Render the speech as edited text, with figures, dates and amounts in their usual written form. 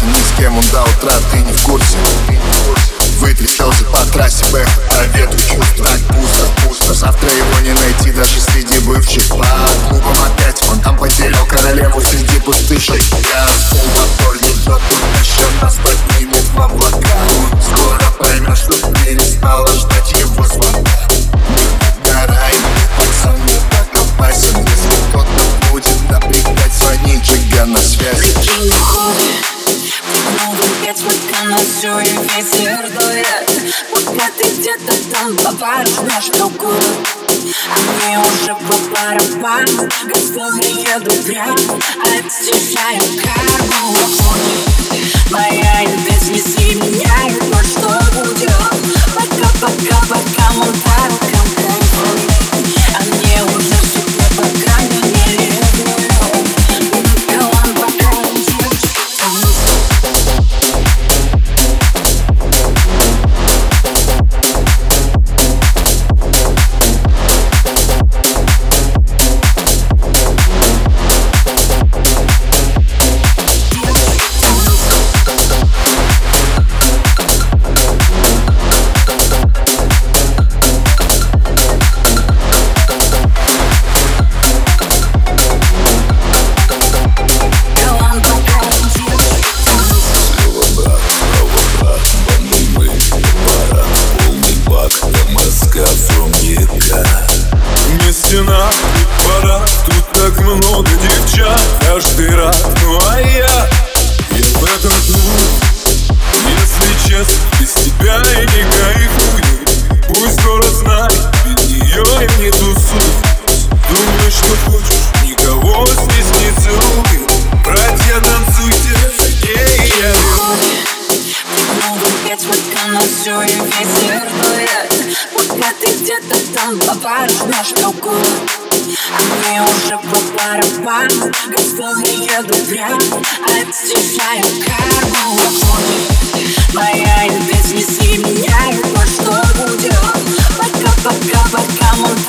ни с кем он до утра, ты не в курсе. Вытри слезы по трассе, бэх, по ветру чувств. Так пусто, завтра его не найти даже среди бывших. По клубам опять, он там потерял королеву среди пустышек. Я пол моторный жжет, тут еще нас поднимет в облака. Скоро поймешь, что перестала ждать его звонка. Догораем, пацан не так опасен. Если кто-то будет напрягать, звонить Джига на связь. Прикинь, уходит, прикнул опять пока на все и ветер дует. Пока ты где-то там попаришь наш другу, а мне уже по барабану. Газфоны едут прямо, отстираю карму. Уходит моя опять не с меня, и то, что будет. Пока, монтару компанию, а мне уже супер, пока не ревную. Калан, пока он девочка. Стена, пора, тут так много девчат. Каждый раз, ну а я в этом тут. Если честно, без тебя я не кайфую. Пусть скоро знает, без нее я не тусую. Думаешь, что хочешь, никого здесь не целую. Братья, танцуйте, я Опять пока на все и ветер дует. Пока ты где-то там попаришь наш другу, а мне уже по барабану. Газфоны едут прямо, отстираю карму. Уходит моя опять не с меня, и то, что будет. Пока, монтару.